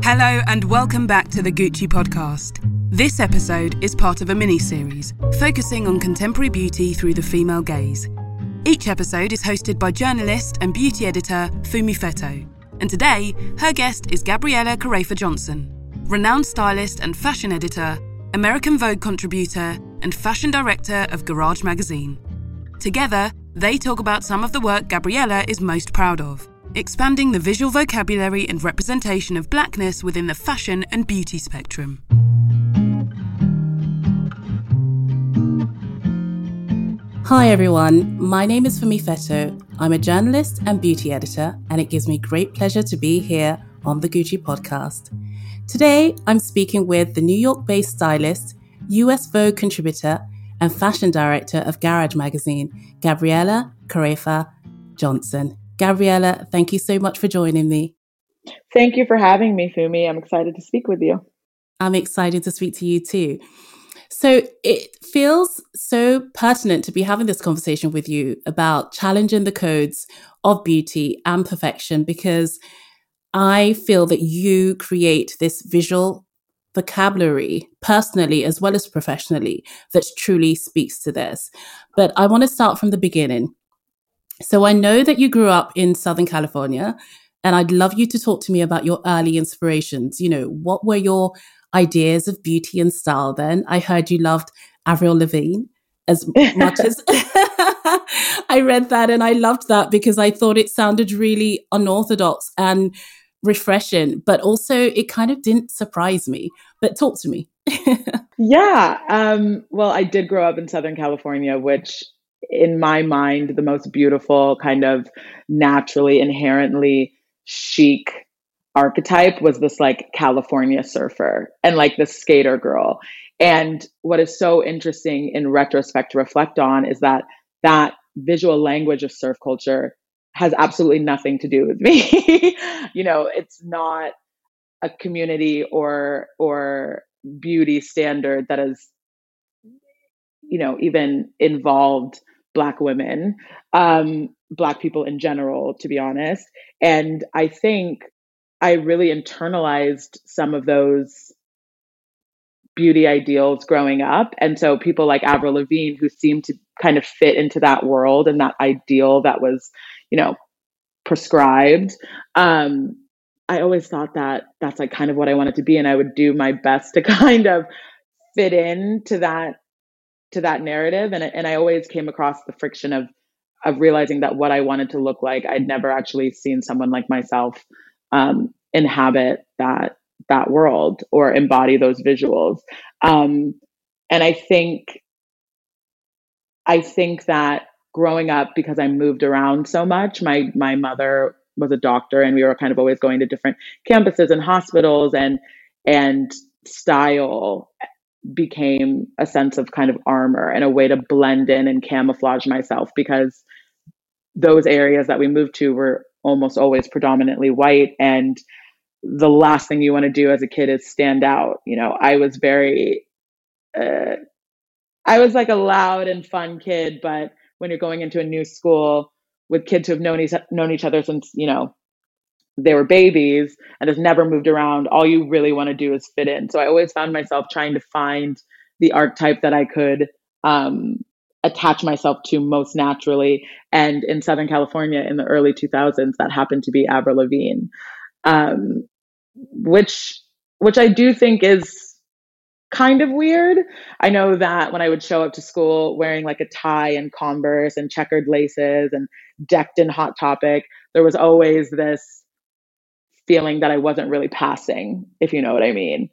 Hello and welcome back to the Gucci podcast. This episode is part of a mini-series focusing on contemporary beauty through the female gaze. Each episode is hosted by journalist and beauty editor Fumi Feto. And today, her guest is Gabriella Karefa-Johnson, renowned stylist and fashion editor, American Vogue contributor, and fashion director of Garage magazine. Together, they talk about some of the work Gabriella is most proud of, expanding the visual vocabulary and representation of blackness within the fashion and beauty spectrum. Hi everyone, my name is Fumi Feto. I'm a journalist and beauty editor, and it gives me great pleasure to be here on the Gucci podcast. Today, I'm speaking with the New York-based stylist, US Vogue contributor, and fashion director of Garage magazine, Gabriella Karefa-Johnson. Gabriella, thank you so much for joining me. Thank you for having me, Fumi. I'm excited to speak with you. I'm excited to speak to you too. So it feels so pertinent to be having this conversation with you about challenging the codes of beauty and perfection, because I feel that you create this visual vocabulary personally as well as professionally that truly speaks to this. But I want to start from the beginning. So I know that you grew up in Southern California, and I'd love you to talk to me about your early inspirations. You know, what were your ideas of beauty and style then? I heard you loved Avril Lavigne as much as I read that, and I loved that because I thought it sounded really unorthodox and refreshing, but also it kind of didn't surprise me. But talk to me. Well, I did grow up in Southern California, which in my mind, the most beautiful kind of naturally, inherently chic archetype was this like California surfer and like the skater girl. And what is so interesting in retrospect to reflect on is that that visual language of surf culture has absolutely nothing to do with me. You know, it's not a community or beauty standard that is, you know, even involved Black women, Black people in general, to be honest. And I think I really internalized some of those beauty ideals growing up. And so people like Avril Lavigne, who seemed to kind of fit into that world and that ideal that was, you know, prescribed. I always thought that that's like kind of what I wanted to be. And I would do my best to kind of fit into that narrative. And I always came across the friction of realizing that what I wanted to look like, I'd never actually seen someone like myself inhabit that world or embody those visuals. And I think that growing up, because I moved around so much, my mother was a doctor, and we were kind of always going to different campuses and hospitals, and style became a sense of kind of armor and a way to blend in and camouflage myself, because those areas that we moved to were almost always predominantly white. And the last thing you want to do as a kid is stand out. You know, I was like a loud and fun kid, but when you're going into a new school with kids who have known each other since, you know, they were babies and has never moved around, all you really want to do is fit in. So I always found myself trying to find the archetype that I could attach myself to most naturally. And in Southern California in the early 2000s, that happened to be Avril Lavigne, which I do think is kind of weird. I know that when I would show up to school wearing like a tie and Converse and checkered laces and decked in Hot Topic, there was always this feeling that I wasn't really passing, if you know what I mean.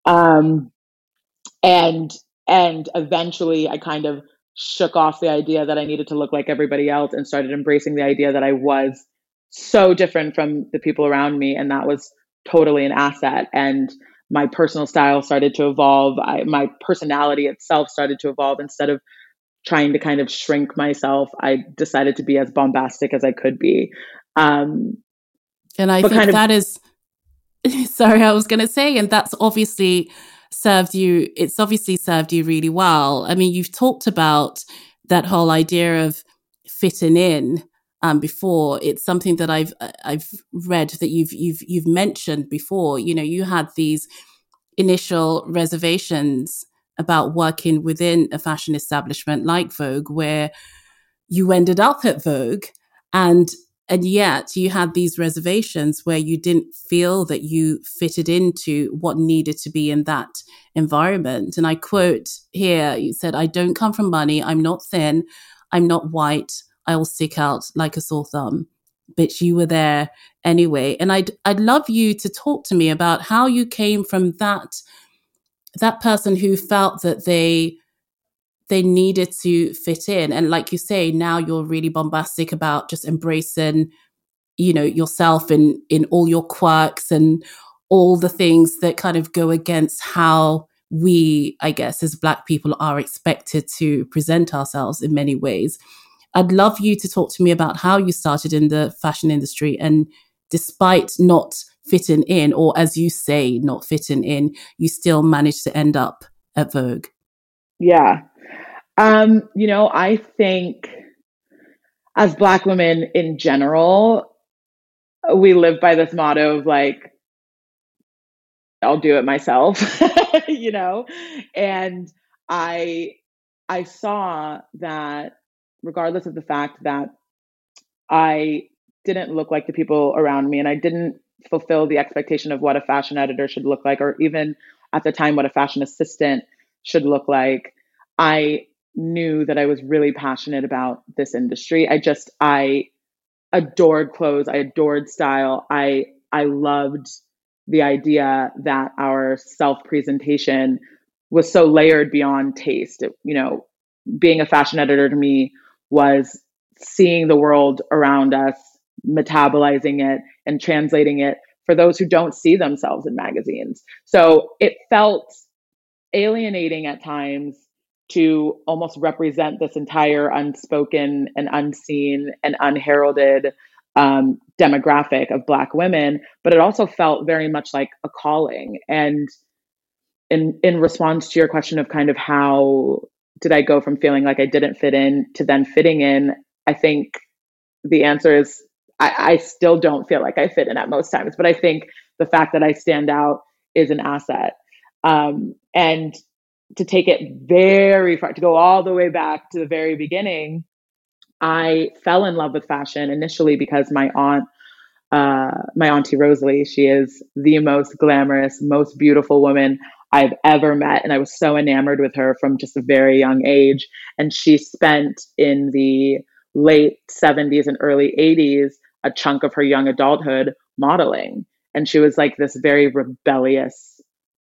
And eventually I kind of shook off the idea that I needed to look like everybody else and started embracing the idea that I was so different from the people around me, and that was totally an asset. And my personal style started to evolve. My personality itself started to evolve. Instead of trying to kind of shrink myself, I decided to be as bombastic as I could be. And I think that is, sorry, I was going to say, and that's obviously it's obviously served you really well. I mean, you've talked about that whole idea of fitting in before. It's something that I've read that you've mentioned before. You know, you had these initial reservations about working within a fashion establishment like Vogue, where you ended up at Vogue, and yet you had these reservations where you didn't feel that you fitted into what needed to be in that environment. And I quote here, you said, "I don't come from money. I'm not thin. I'm not white. I will stick out like a sore thumb." But you were there anyway. And I'd love you to talk to me about how you came from that person who felt that they needed to fit in. And like you say, now you're really bombastic about just embracing, you know, yourself in all your quirks and all the things that kind of go against how we, I guess, as Black people are expected to present ourselves in many ways. I'd love you to talk to me about how you started in the fashion industry, and despite not fitting in, or as you say, not fitting in, you still managed to end up at Vogue. Yeah. You know, I think as Black women in general, we live by this motto of like, I'll do it myself, you know? And I saw that regardless of the fact that I didn't look like the people around me and I didn't fulfill the expectation of what a fashion editor should look like, or even at the time, what a fashion assistant should look like, I knew that I was really passionate about this industry. I adored clothes. I adored style. I loved the idea that our self-presentation was so layered beyond taste. You know, being a fashion editor to me was seeing the world around us, metabolizing it and translating it for those who don't see themselves in magazines. So it felt alienating at times to almost represent this entire unspoken and unseen and unheralded demographic of Black women, but it also felt very much like a calling. And in response to your question of kind of how did I go from feeling like I didn't fit in to then fitting in, I think the answer is I still don't feel like I fit in at most times, but I think the fact that I stand out is an asset. And to take it very far, to go all the way back to the very beginning, I fell in love with fashion initially because my auntie Rosalie, she is the most glamorous, most beautiful woman I've ever met. And I was so enamored with her from just a very young age. And she spent in the late 70s and early 80s a chunk of her young adulthood modeling. And she was like this very rebellious,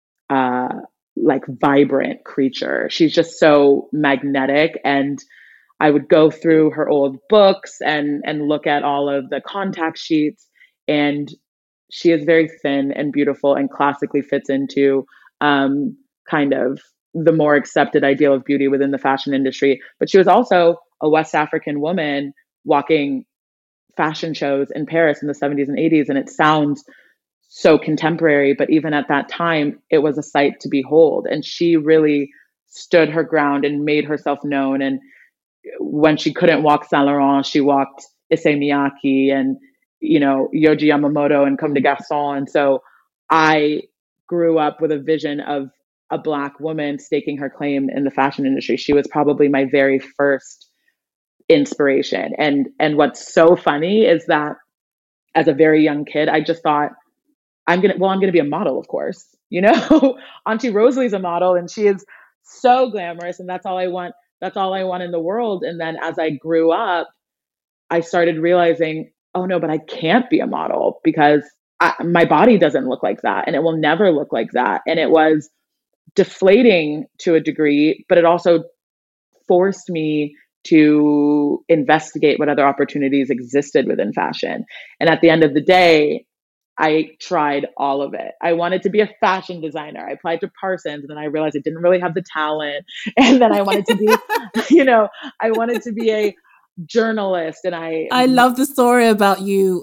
like vibrant creature. She's just so magnetic. And I would go through her old books and look at all of the contact sheets. And she is very thin and beautiful and classically fits into kind of the more accepted ideal of beauty within the fashion industry. But she was also a West African woman walking fashion shows in Paris in the 70s and 80s. And it sounds so contemporary, but even at that time, it was a sight to behold. And she really stood her ground and made herself known. And when she couldn't walk Saint Laurent, she walked Issey Miyake and, you know, Yohji Yamamoto and Comme des Garçons. And so I grew up with a vision of a Black woman staking her claim in the fashion industry. She was probably my very first inspiration. And what's so funny is that as a very young kid, I just thought, I'm going to be a model, of course. You know, Auntie Rosalie's a model and she is so glamorous and that's all I want. That's all I want in the world. And then as I grew up, I started realizing, oh no, but I can't be a model because my body doesn't look like that and it will never look like that. And it was deflating to a degree, but it also forced me to investigate what other opportunities existed within fashion. And at the end of the day, I tried all of it. I wanted to be a fashion designer. I applied to Parsons and then I realized I didn't really have the talent. And then I wanted to be, you know, I wanted to be a journalist. And I love the story about you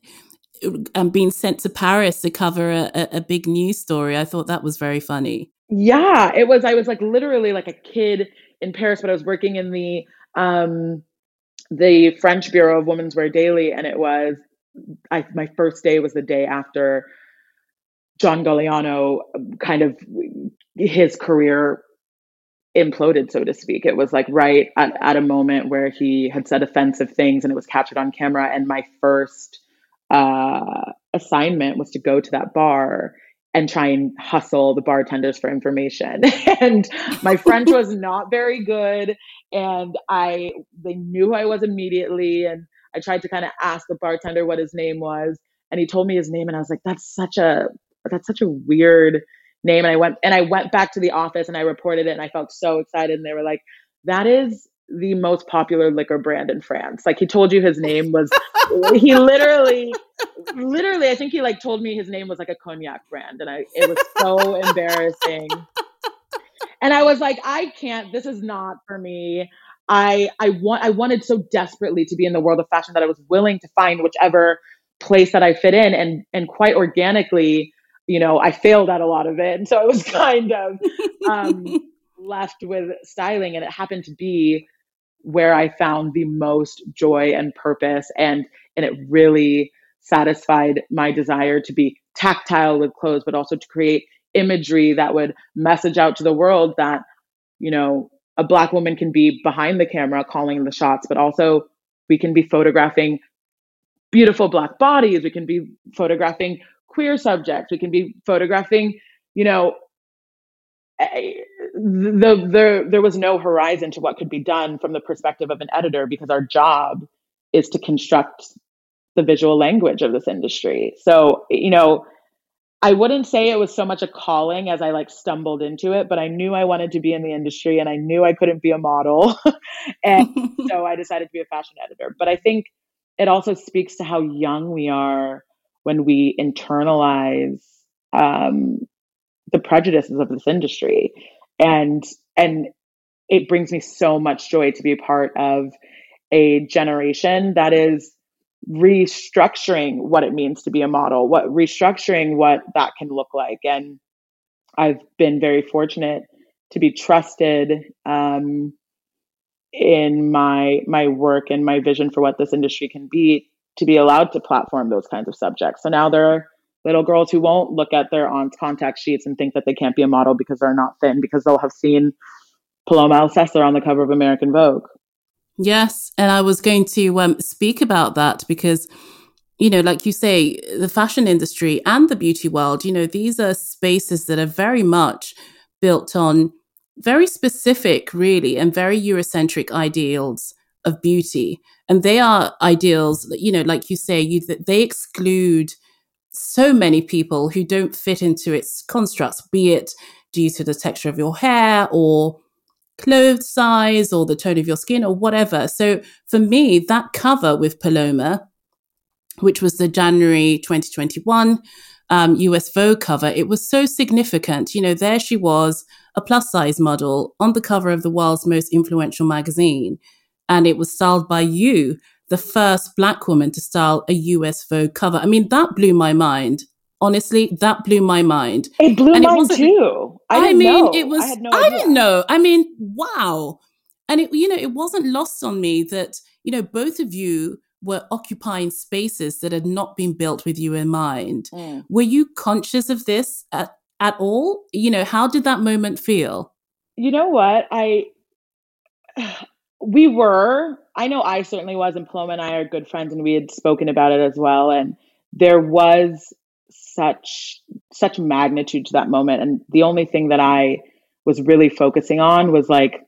being sent to Paris to cover a big news story. I thought that was very funny. Yeah, it was. I was like literally like a kid in Paris, but I was working in the the French Bureau of Women's Wear Daily, and it was my first day was the day after John Galliano kind of his career imploded, so to speak. It was like right at a moment where he had said offensive things and it was captured on camera. And my first assignment was to go to that bar and try and hustle the bartenders for information. And my French was not very good. And they knew who I was immediately. And I tried to kind of ask the bartender what his name was. And he told me his name. And I was like, that's such a weird name. And I went back to the office and I reported it, and I felt so excited. And they were like, that is the most popular liquor brand in France. Like, he told you his name was, he literally, I think he like told me his name was like a cognac brand. And it was so embarrassing. And I was like, I can't, this is not for me. I wanted so desperately to be in the world of fashion that I was willing to find whichever place that I fit in, and quite organically, I failed at a lot of it. And so I was kind of left with styling, and it happened to be where I found the most joy and purpose. And it really satisfied my desire to be tactile with clothes, but also to create imagery that would message out to the world that, a Black woman can be behind the camera calling the shots, but also we can be photographing beautiful Black bodies. We can be photographing queer subjects. We can be photographing, there was no horizon to what could be done from the perspective of an editor, because our job is to construct the visual language of this industry. So, I wouldn't say it was so much a calling as I like stumbled into it, but I knew I wanted to be in the industry, and I knew I couldn't be a model. And so I decided to be a fashion editor. But I think it also speaks to how young we are when we internalize the prejudices of this industry. And it brings me so much joy to be a part of a generation that is restructuring what it means to be a model, restructuring what that can look like. And I've been very fortunate to be trusted in my work and my vision for what this industry can be, to be allowed to platform those kinds of subjects. So now there are little girls who won't look at their aunt's contact sheets and think that they can't be a model because they're not thin, because they'll have seen Paloma Alcester on the cover of American Vogue. Yes. And I was going to speak about that because, like you say, the fashion industry and the beauty world, these are spaces that are very much built on very specific, really, and very Eurocentric ideals of beauty. And they are ideals that, like you say, they exclude so many people who don't fit into its constructs, be it due to the texture of your hair or clothes size or the tone of your skin or whatever. So for me, that cover with Paloma, which was the January 2021 US Vogue cover, it was so significant. There she was, a plus size model on the cover of the world's most influential magazine. And it was styled by you, the first Black woman to style a US Vogue cover. I mean, that blew my mind. Honestly, that blew my mind. It blew mine too. I didn't know. I mean, wow. And it wasn't lost on me that, both of you were occupying spaces that had not been built with you in mind. Mm. Were you conscious of this at all? How did that moment feel? You know what? We were. I know I certainly was, and Paloma and I are good friends, and we had spoken about it as well. And there was such magnitude to that moment. And the only thing that I was really focusing on was like,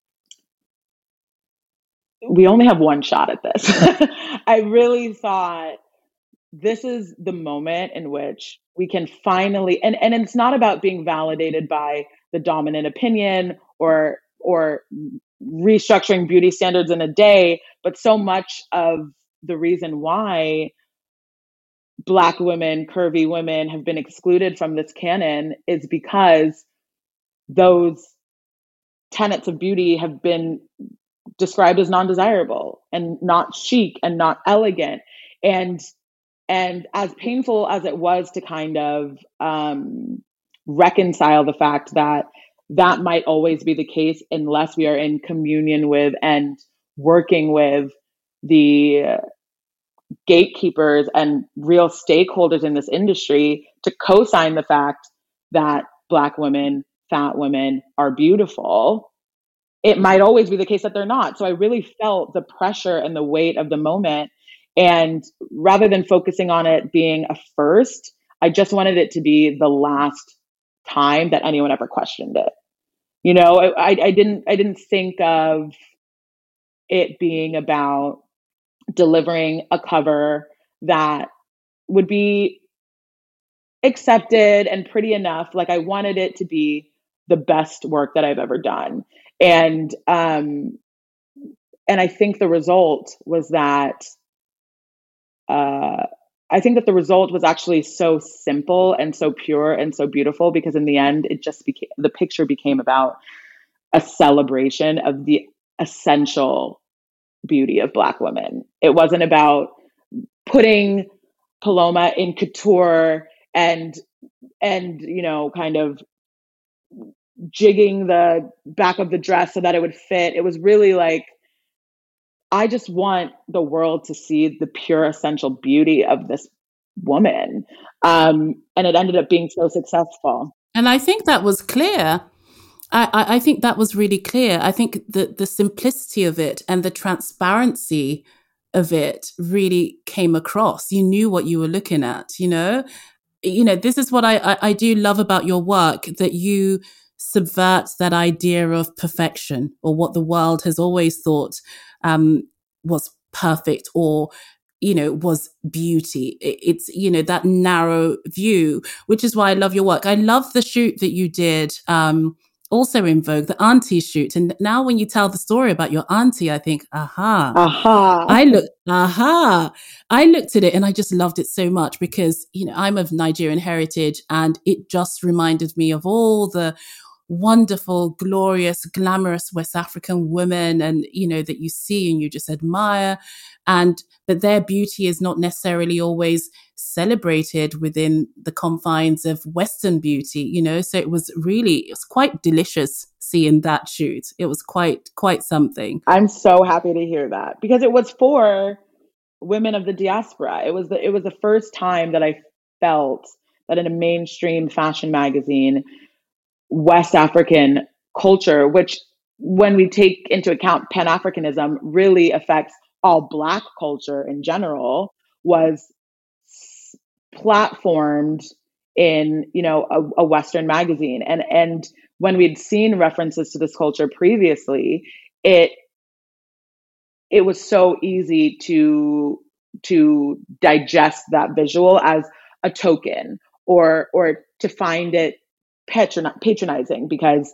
we only have one shot at this. I really thought this is the moment in which we can finally, and it's not about being validated by the dominant opinion or restructuring beauty standards in a day, but so much of the reason why Black women, curvy women have been excluded from this canon is because those tenets of beauty have been described as non-desirable and not chic and not elegant. And as painful as it was to kind of reconcile the fact that might always be the case unless we are in communion with and working with the gatekeepers and real stakeholders in this industry to co-sign the fact that Black women, fat women are beautiful, it might always be the case that they're not. So I really felt the pressure and the weight of the moment. And rather than focusing on it being a first, I just wanted it to be the last time that anyone ever questioned it. You know, I didn't think of it being about delivering a cover that would be accepted and pretty enough. Like, I wanted it to be the best work that I've ever done. And I think the result was that the result was actually so simple and so pure and so beautiful, because in the end, it just became, the picture became about a celebration of the essential beauty of Black women. It wasn't about putting Paloma in couture and you know, kind of jigging the back of the dress so that it would fit. It was really like, I just want the world to see the pure essential beauty of this woman. And it ended up being so successful. And I think that was clear. I think that was really clear. I think the simplicity of it and the transparency of it really came across. You knew what you were looking at, you know? This is what I do love about your work, that you subvert that idea of perfection, or what the world has always thought was perfect, or was beauty. It's that narrow view, which is why I love your work. I love the shoot that you did also in Vogue, the auntie shoot. And now when you tell the story about your auntie, I think, I looked at it and I just loved it so much, because I'm of Nigerian heritage, and it just reminded me of all the wonderful, glorious, glamorous West African women, and that you see and you just admire, but their beauty is not necessarily always celebrated within the confines of Western beauty, so it was quite delicious seeing that shoot. It was quite something. I'm so happy to hear that, because it was for women of the diaspora. It was the first time that I felt that in a mainstream fashion magazine, West African culture, which when we take into account Pan-Africanism really affects all Black culture in general, was platformed in a Western magazine. And when we'd seen references to this culture previously, it was so easy to digest that visual as a token, or to find it patronizing, because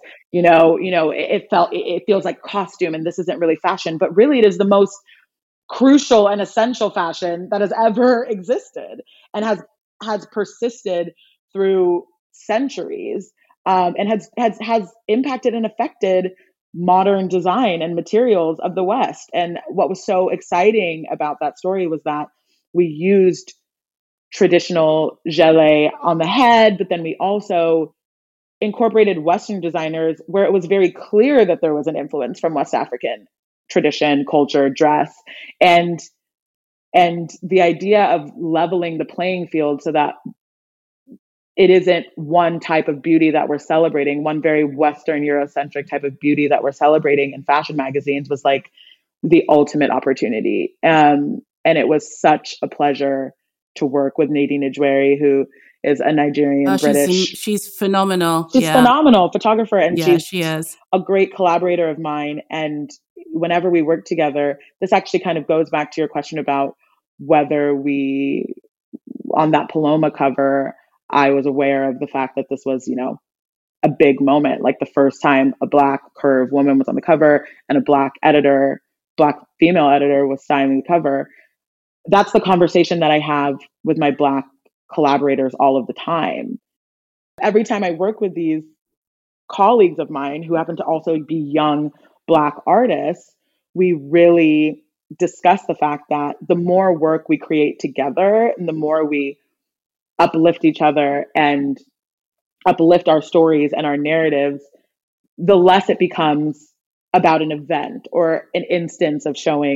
it feels like costume, and this isn't really fashion, but really it is the most crucial and essential fashion that has ever existed, and has persisted through centuries, and has impacted and affected modern design and materials of the West. And what was so exciting about that story was that we used traditional gelée on the head, but then we also incorporated Western designers where it was very clear that there was an influence from West African tradition, culture, dress, and the idea of leveling the playing field so that it isn't one type of beauty that we're celebrating, one very Western Eurocentric type of beauty that we're celebrating in fashion magazines, was like the ultimate opportunity. And it was such a pleasure to work with Nadine Ejweri, who is a Nigerian British. She's phenomenal. She's phenomenal photographer, and she is a great collaborator of mine. And whenever we work together, this actually kind of goes back to your question about whether on that Paloma cover, I was aware of the fact that this was, a big moment, like the first time a Black curve woman was on the cover and a Black female editor was styling the cover. That's the conversation that I have with my Black collaborators all of the time. Every time I work with these colleagues of mine who happen to also be young Black artists, we really discuss the fact that the more work we create together and the more we uplift each other and uplift our stories and our narratives, the less it becomes about an event or an instance of showing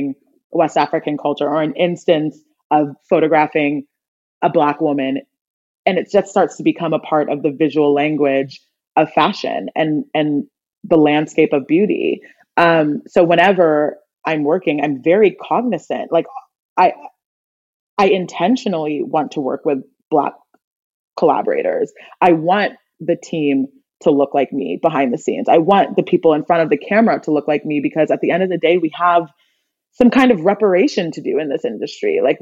West African culture, or an instance of photographing a Black woman. And it just starts to become a part of the visual language of fashion and the landscape of beauty. So whenever I'm working, I'm very cognizant. Like I intentionally want to work with Black collaborators. I want the team to look like me behind the scenes. I want the people in front of the camera to look like me, because at the end of the day, we have some kind of reparation to do in this industry. Like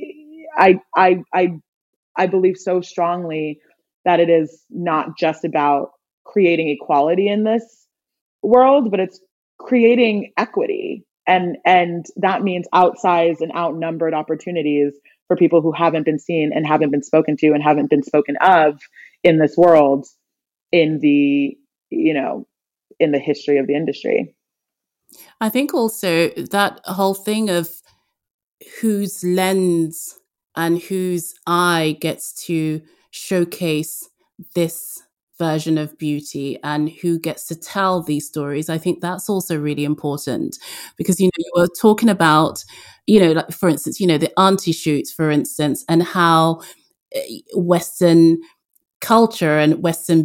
I believe so strongly that it is not just about creating equality in this world, but it's creating equity. And that means outsized and outnumbered opportunities for people who haven't been seen and haven't been spoken to and haven't been spoken of in this world, in the, in the history of the industry. I think also that whole thing of whose lens and whose eye gets to showcase this version of beauty and who gets to tell these stories. I think that's also really important, because, you were talking about, like, for instance, the auntie shoots, for instance, and how Western culture and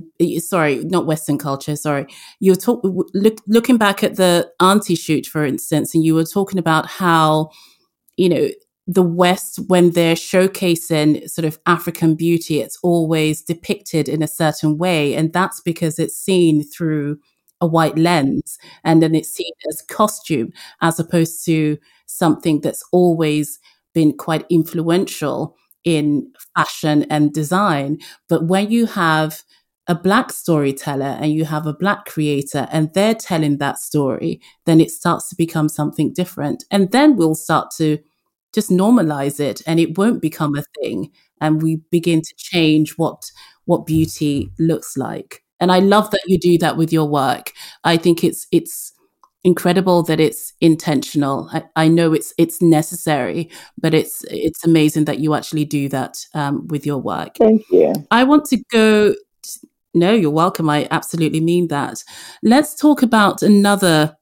you were looking back at the auntie shoot, for instance, and you were talking about how, the West, when they're showcasing sort of African beauty, it's always depicted in a certain way. And that's because it's seen through a white lens, and then it's seen as costume, as opposed to something that's always been quite influential in fashion and design. But when you have a Black storyteller and you have a Black creator and they're telling that story, then it starts to become something different. And then we'll start to just normalize it, and it won't become a thing. And we begin to change what beauty looks like. And I love that you do that with your work. I think it's incredible that it's intentional. I know it's necessary, but it's amazing that you actually do that with your work. Thank you. I want to go. No, you're welcome. I absolutely mean that. Let's talk about another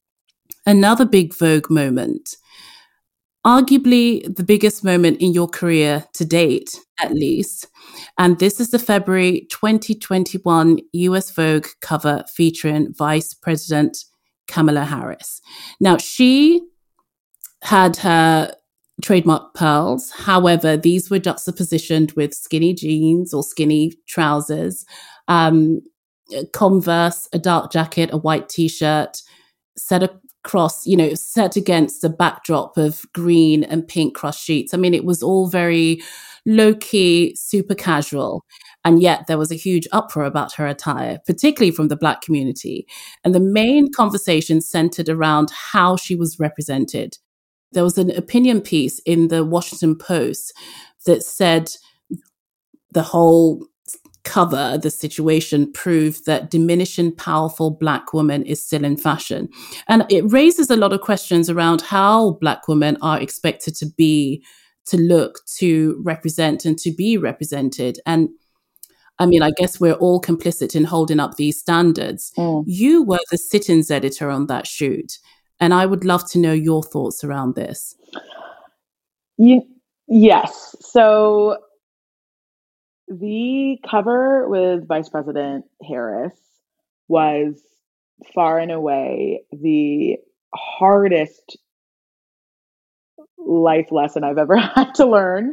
big Vogue moment. Arguably the biggest moment in your career to date, at least. And this is the February 2021 US Vogue cover featuring Vice President Kamala Harris. Now, she had her trademark pearls. However, these were juxtapositioned with skinny jeans or skinny trousers, Converse, a dark jacket, a white t-shirt, set against a backdrop of green and pink cross sheets. I mean, it was all very low-key, super casual. And yet there was a huge uproar about her attire, particularly from the Black community. And the main conversation centered around how she was represented. There was an opinion piece in the Washington Post that said the whole cover, the situation proved that diminishing powerful Black woman is still in fashion. And it raises a lot of questions around how Black women are expected to look, to represent, and to be represented. And I mean, I guess we're all complicit in holding up these standards. You were the sit-ins editor on that shoot, and I would love to know your thoughts around this. Yes. So the cover with Vice President Harris was far and away the hardest life lesson I've ever had to learn.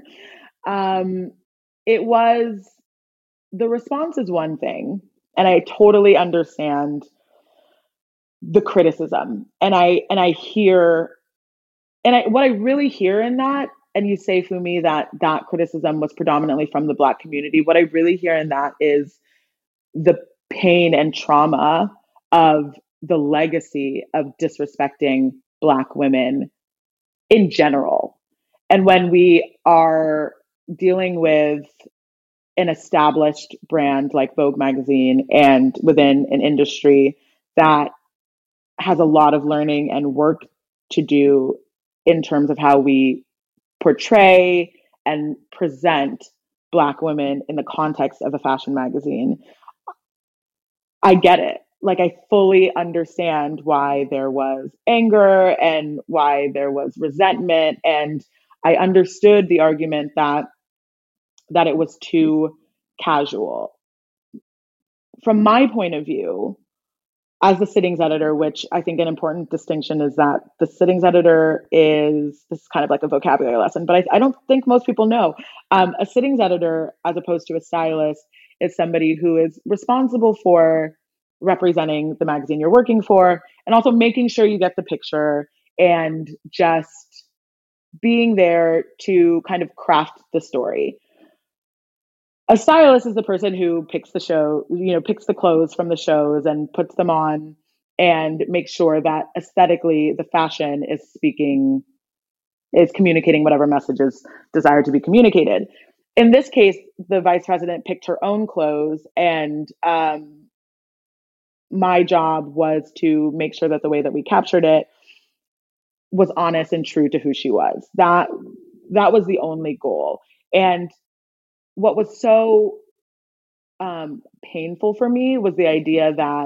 It was, the response is one thing, and I totally understand the criticism. And I hear, what I really hear in that, and you say, Fumi, that criticism was predominantly from the Black community. What I really hear in that is the pain and trauma of the legacy of disrespecting Black women in general. And when we are dealing with an established brand like Vogue magazine, and within an industry that has a lot of learning and work to do in terms of how we portray and present Black women in the context of a fashion magazine, I get it. like I fully understand why there was anger and why there was resentment. And I understood the argument that it was too casual. From my point of view, as the sittings editor, which I think an important distinction is that the sittings editor is, this is kind of like a vocabulary lesson, but I don't think most people know. A sittings editor, as opposed to a stylist, is somebody who is responsible for representing the magazine you're working for and also making sure you get the picture and just being there to kind of craft the story. A stylist is the person who picks the show, picks the clothes from the shows and puts them on and makes sure that aesthetically the fashion is communicating whatever message is desired to be communicated. In this case, the vice president picked her own clothes, and my job was to make sure that the way that we captured it was honest and true to who she was. That was the only goal. And what was so painful for me was the idea that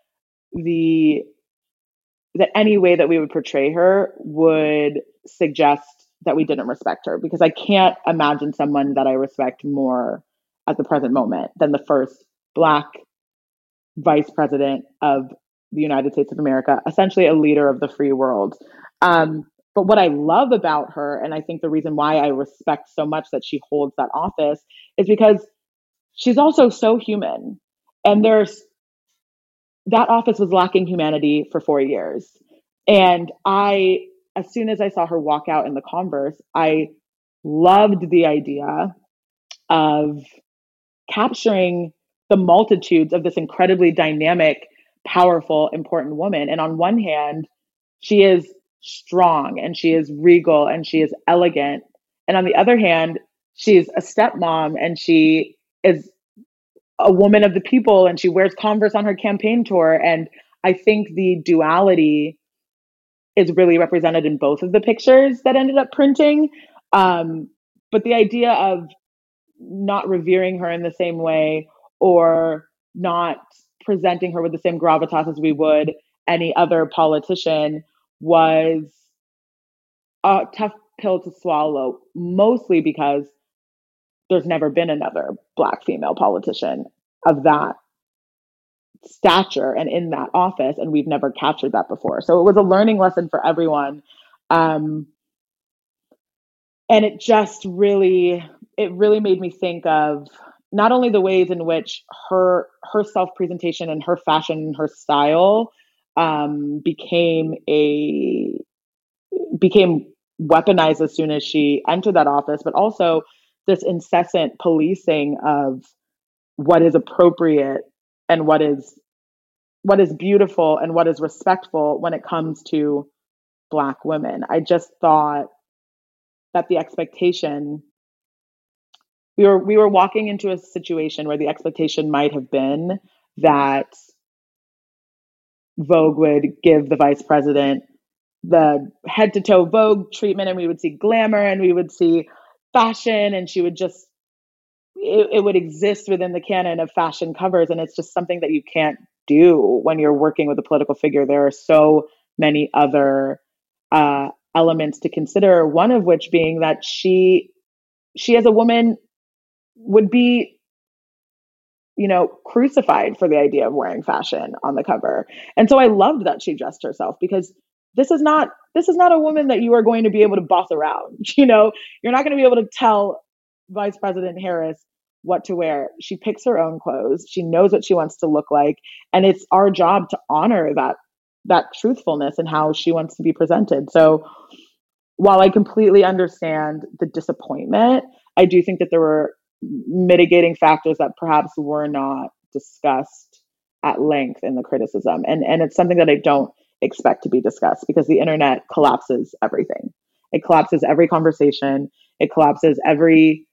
any way that we would portray her would suggest that we didn't respect her, because I can't imagine someone that I respect more at the present moment than the first Black vice president of the United States of America, essentially a leader of the free world. But what I love about her, and I think the reason why I respect so much that she holds that office, is because she's also so human. And that office was lacking humanity for 4 years. And as soon as I saw her walk out in the Converse, I loved the idea of capturing the multitudes of this incredibly dynamic, powerful, important woman. And on one hand, she is strong and she is regal and she is elegant. And on the other hand, she's a stepmom and she is a woman of the people and she wears Converse on her campaign tour. And I think the duality is really represented in both of the pictures that ended up printing. But the idea of not revering her in the same way or not presenting her with the same gravitas as we would any other politician was a tough pill to swallow, mostly because there's never been another Black female politician of that stature and in that office, and we've never captured that before. So it was a learning lesson for everyone. And it just really made me think of not only the ways in which her self-presentation and her fashion and her style became weaponized as soon as she entered that office, but also this incessant policing of what is appropriate and what is beautiful and what is respectful when it comes to Black women. I just thought that the expectation, we were walking into a situation where the expectation might have been that Vogue would give the vice president the head to toe Vogue treatment, and we would see glamour and we would see fashion, and she would just, it would exist within the canon of fashion covers. And it's just something that you can't do when you're working with a political figure. There are so many other elements to consider, one of which being that she as a woman would be, crucified for the idea of wearing fashion on the cover. And so I loved that she dressed herself, because this is not a woman that you are going to be able to boss around. You're not going to be able to tell Vice President Harris what to wear. She picks her own clothes. She knows what she wants to look like. And it's our job to honor that truthfulness and how she wants to be presented. So while I completely understand the disappointment, I do think that there were mitigating factors that perhaps were not discussed at length in the criticism. And it's something that I don't expect to be discussed, because the internet collapses everything. It collapses every conversation. It collapses every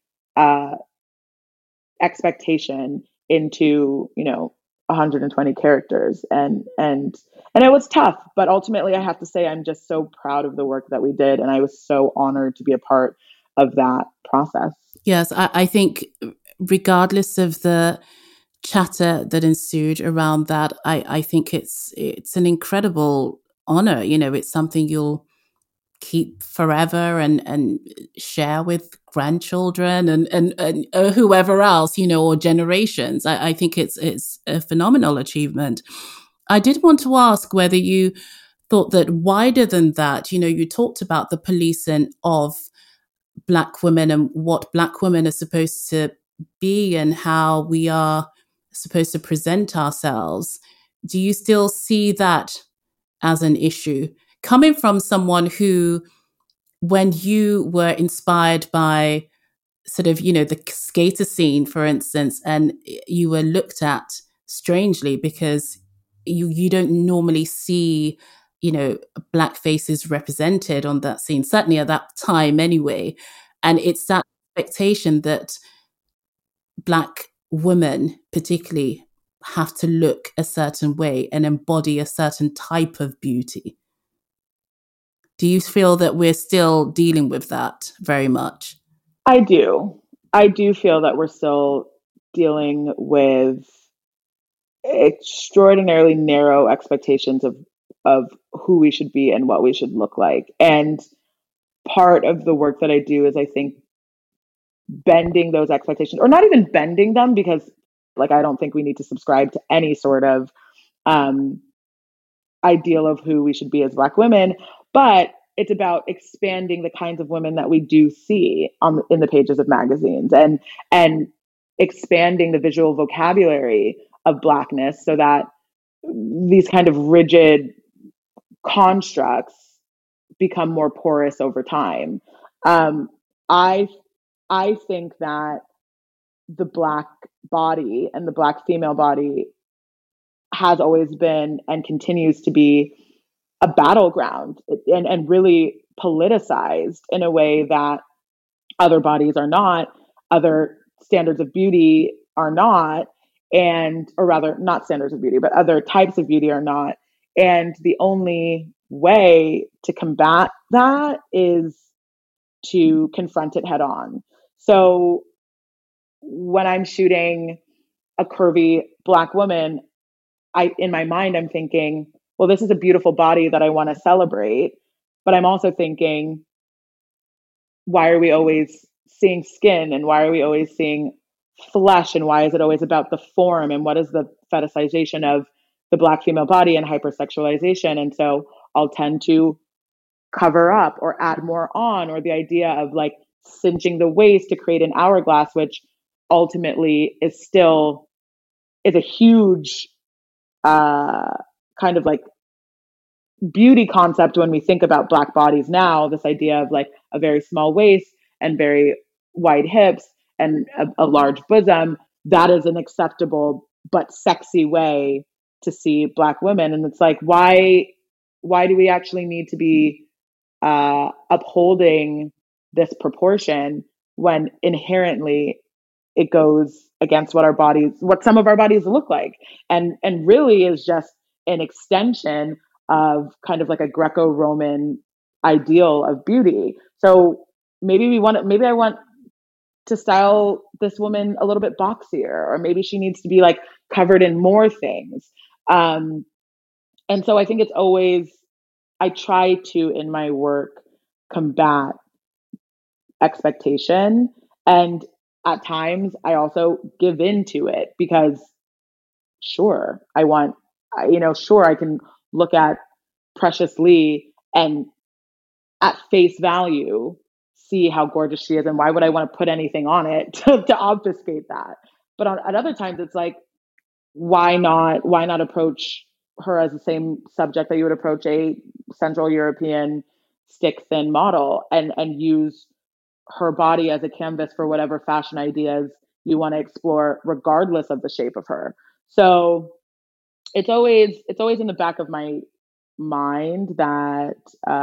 expectation into 120 characters, and it was tough, but ultimately I have to say I'm just so proud of the work that we did, and I was so honored to be a part of that process. Yes, I think regardless of the chatter that ensued around that, I think it's an incredible honor. You know, it's something you'll keep forever and share with grandchildren and whoever else, you know, or generations. I think it's a phenomenal achievement. I did want to ask whether you thought that wider than that, you know, you talked about the policing of Black women and what Black women are supposed to be and how we are supposed to present ourselves. Do you still see that as an issue? Coming from someone who, when you were inspired by sort of, you know, the skater scene, for instance, and you were looked at strangely because you don't normally see, you know, Black faces represented on that scene, certainly at that time anyway. And it's that expectation that Black women particularly have to look a certain way and embody a certain type of beauty. Do you feel that we're still dealing with that very much? I do. I do feel that we're still dealing with extraordinarily narrow expectations of who we should be and what we should look like. And part of the work that I do is, I think, bending those expectations, or not even bending them, because like I don't think we need to subscribe to any sort of um ideal of who we should be as Black women, but it's about expanding the kinds of women that we do see in the pages of magazines, and expanding the visual vocabulary of Blackness so that these kind of rigid constructs become more porous over time. Um, I I think that the Black body and the Black female body has always been and continues to be a battleground, and really politicized in a way that other bodies are not, other standards of beauty are not, and, or rather, not standards of beauty, but other types of beauty are not. And the only way to combat that is to confront it head on. So when I'm shooting a curvy Black woman, in my mind, I'm thinking, well, this is a beautiful body that I want to celebrate. But I'm also thinking, why are we always seeing skin, and why are we always seeing flesh, and why is it always about the form, and what is the fetishization of the Black female body and hypersexualization? And so I'll tend to cover up or add more on, or the idea of like cinching the waist to create an hourglass, which ultimately is a huge kind of like beauty concept when we think about Black bodies now. This idea of like a very small waist and very wide hips and a large bosom, that is an acceptable but sexy way to see Black women. And it's like, why do we actually need to be upholding this proportion when inherently it goes against what some of our bodies look like, and really is just an extension of kind of like a Greco-Roman ideal of beauty. So maybe I want to style this woman a little bit boxier, or maybe she needs to be like covered in more things. And so I think it's always, I try to, in my work, combat expectation. And at times I also give in to it, because sure, sure, I can look at Precious Lee and at face value see how gorgeous she is, and why would I want to put anything on it to obfuscate that? But at other times it's like, why not approach her as the same subject that you would approach a Central European stick thin model, and use her body as a canvas for whatever fashion ideas you want to explore, regardless of the shape of her. So it's always in the back of my mind that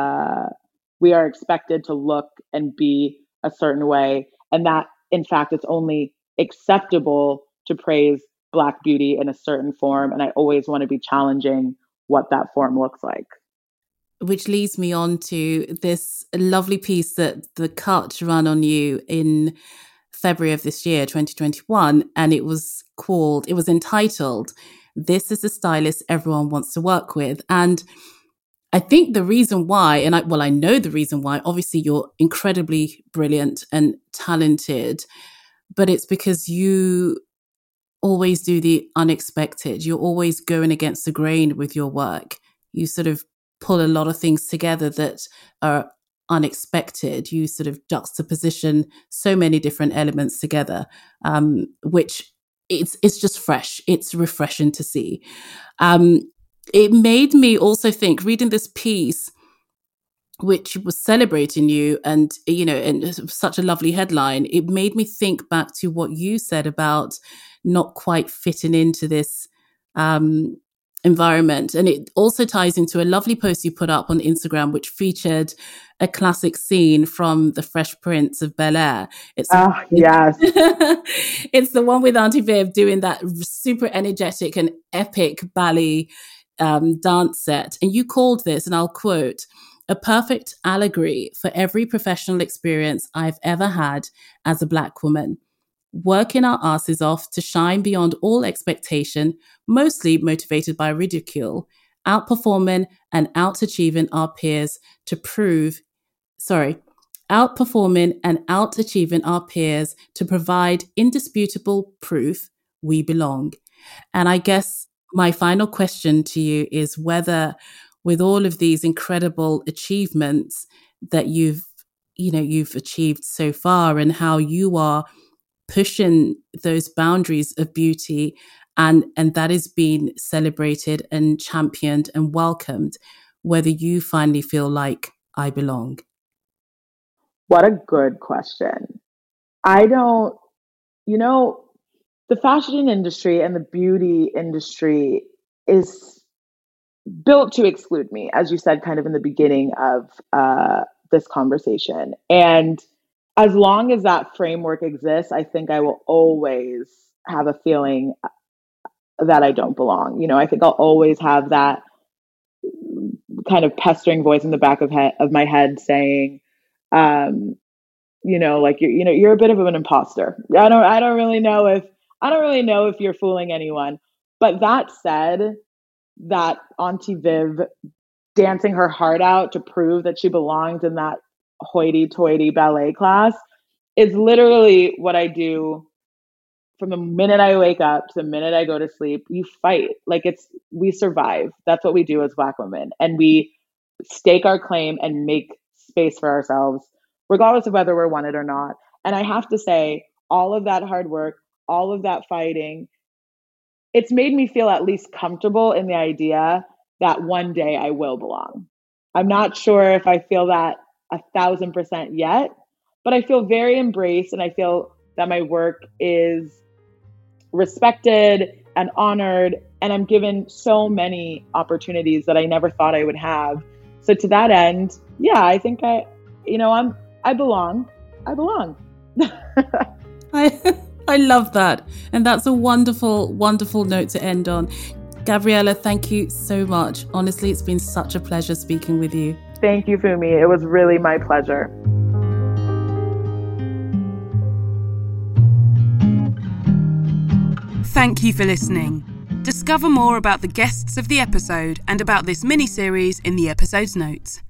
we are expected to look and be a certain way, and that in fact it's only acceptable to praise Black beauty in a certain form. And I always want to be challenging what that form looks like. Which leads me on to this lovely piece that The Cut ran on you in February of this year, 2021, and it was entitled, "This is the Stylist Everyone Wants to Work With." And I think the reason why, I know the reason why, obviously you're incredibly brilliant and talented, but it's because you always do the unexpected. You're always going against the grain with your work. You sort of pull a lot of things together that are unexpected. You sort of juxtaposition so many different elements together, which it's just fresh. It's refreshing to see. It made me also think, reading this piece, which was celebrating you, and and such a lovely headline, it made me think back to what you said about not quite fitting into this environment. And it also ties into a lovely post you put up on Instagram, which featured a classic scene from The Fresh Prince of Bel-Air. Yes. It's the one with Auntie Viv doing that super energetic and epic ballet dance set. And you called this, and I'll quote, "a perfect allegory for every professional experience I've ever had as a Black woman. Working our asses off to shine beyond all expectation, mostly motivated by ridicule, outperforming and out-achieving our peers to provide indisputable proof we belong." And I guess my final question to you is whether, with all of these incredible achievements that you've achieved so far, and how you are pushing those boundaries of beauty, and that is being celebrated and championed and welcomed, whether you finally feel like I belong. What a good question. The fashion industry and the beauty industry is built to exclude me, as you said, kind of in the beginning of this conversation. And as long as that framework exists, I think I will always have a feeling that I don't belong. I think I'll always have that kind of pestering voice in the back of my head saying, you're a bit of an imposter. I don't really know if you're fooling anyone. But that said, that Auntie Viv dancing her heart out to prove that she belongs in that hoity-toity ballet class is literally what I do from the minute I wake up to the minute I go to sleep. You fight. We survive. That's what we do as Black women. And we stake our claim and make space for ourselves, regardless of whether we're wanted or not. And I have to say, all of that hard work, all of that fighting, it's made me feel at least comfortable in the idea that one day I will belong. I'm not sure if I feel that 1,000% yet, but I feel very embraced, and I feel that my work is respected and honored, and I'm given so many opportunities that I never thought I would have. So to that end, yeah, I think I belong. I belong. I love that. And that's a wonderful, wonderful note to end on. Gabriella, thank you so much. Honestly, it's been such a pleasure speaking with you. Thank you, Fumi. It was really my pleasure. Thank you for listening. Discover more about the guests of the episode and about this mini-series in the episode's notes.